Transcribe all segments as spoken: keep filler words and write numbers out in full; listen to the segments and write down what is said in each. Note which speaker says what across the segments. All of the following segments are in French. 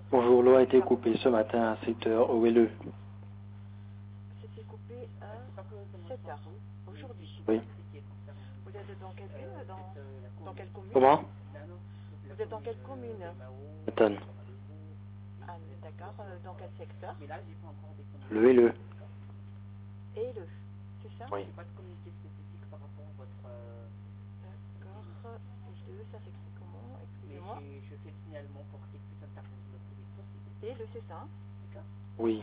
Speaker 1: Bonjour, l'eau a été coupée ce matin à sept heures. Où est le?
Speaker 2: C'était coupé à sept heures, aujourd'hui.
Speaker 1: Oui.
Speaker 2: Vous êtes dans quelle ville? Dans, dans quelle commune?
Speaker 1: Comment?
Speaker 2: Vous êtes dans quelle commune?
Speaker 1: Attends.
Speaker 2: Ah, d'accord. Euh, Dans quel secteur?
Speaker 1: Le et le.
Speaker 2: Et le, c'est ça?
Speaker 1: Oui.
Speaker 2: D'accord. Et le, ça s'écrit comment? Excusez-moi. Et le, c'est ça?
Speaker 1: Oui.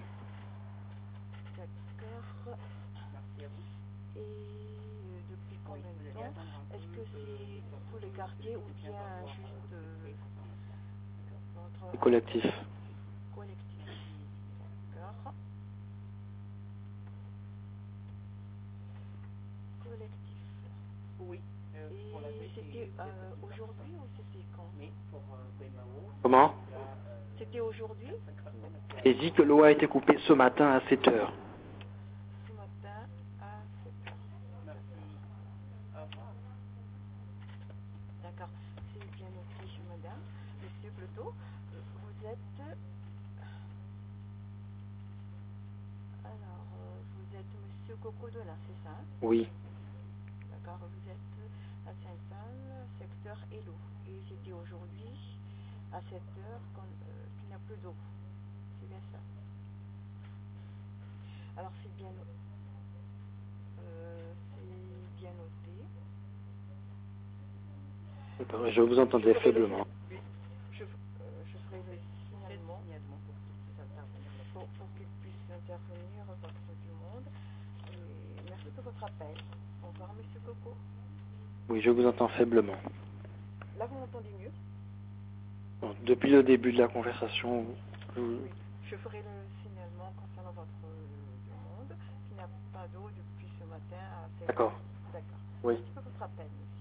Speaker 2: D'accord. Et euh, depuis combien de temps? Est-ce que c'est tous les quartiers ou bien juste euh, votre
Speaker 1: Le collectif.
Speaker 2: collectif? D'accord. Collectif. Et c'était euh, aujourd'hui ou c'était quand?
Speaker 1: Comment?
Speaker 2: C'était aujourd'hui?
Speaker 1: J'ai dit que l'eau a été coupée ce matin à sept heures.
Speaker 2: Ce matin à sept heures. D'accord. C'est bien noté, madame. Monsieur plutôt. Euh, Vous êtes... Alors, euh, vous êtes monsieur Cocodona, c'est ça? Hein?
Speaker 1: Oui.
Speaker 2: D'accord. Vous êtes à Saint-Saëns, secteur Hello. Et c'était aujourd'hui à sept heures qu'on, euh, qu'il n'y a plus d'eau. C'est bien ça. Alors, c'est bien, euh, c'est bien noté.
Speaker 1: Attends, je vous entendais
Speaker 2: Je ferai le,
Speaker 1: faiblement.
Speaker 2: je, euh, je ferai le signalement pour, pour qu'il puisse intervenir partout du monde. Et merci pour votre appel. Au revoir, monsieur Coco.
Speaker 1: Oui, je vous entends faiblement.
Speaker 2: Là, vous m'entendez mieux?
Speaker 1: Bon, depuis le début de la conversation, je...
Speaker 2: Oui. Je ferai le signalement concernant votre euh, demande, qu'il n'y a pas d'eau depuis ce matin à sept heures.
Speaker 1: D'accord.
Speaker 2: D'accord.
Speaker 1: Oui.
Speaker 2: Merci pour votre appel, monsieur.